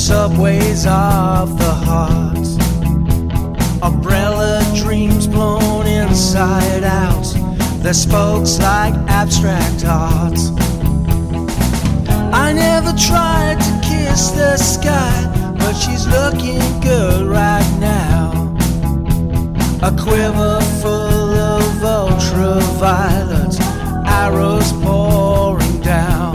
subways of the heart, umbrella dreams blown inside out, their spokes like abstract art. I never tried to kiss the sky, but she's looking good right now. A quiver full of ultraviolet arrows pouring down.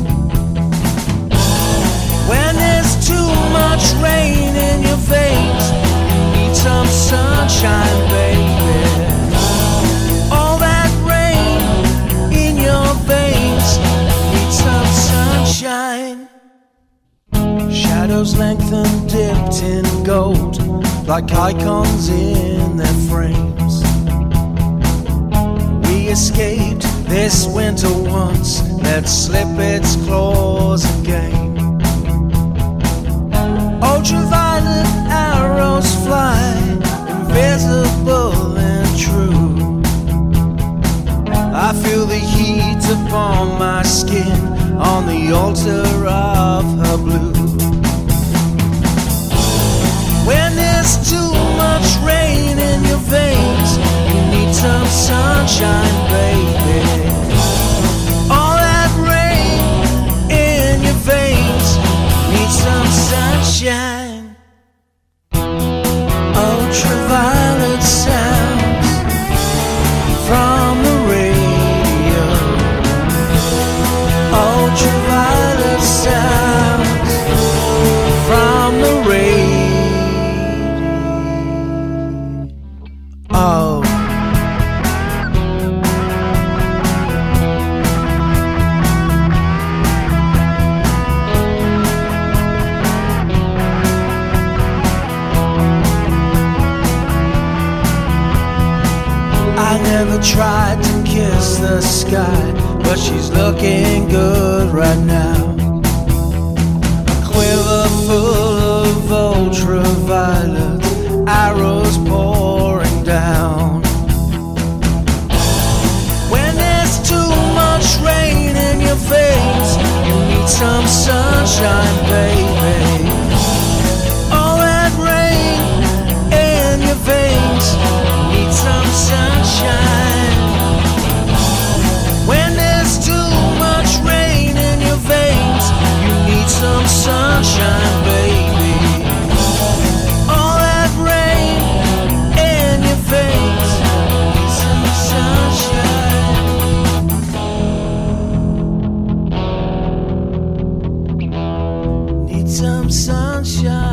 When there's too much rain in your veins, you need some sunshine, baby. All that rain in your veins needs some sunshine. Shadows lengthened, dipped in gold, like icons in their frames. We escaped this winter once, let's slip its claws again. Ultraviolet arrows fly, invisible and true. I feel the heat upon my skin on the altar of her blue. When there's too much rain in your veins, you need some sunshine, baby. All that rain in your veins needs some sunshine. Ultraviolet sounds from the radio. Ultraviolet sounds from the radio. Oh. I never tried to kiss the sky, but she's looking good right now. A quiver full of ultraviolet arrows pouring down. When there's too much rain in your veins, you need some sunshine, baby. All that rain in your veins needs some sunshine. When there's too much rain in your veins, you need some sunshine, baby. All that rain in your veins needs some sunshine. Need some sunshine.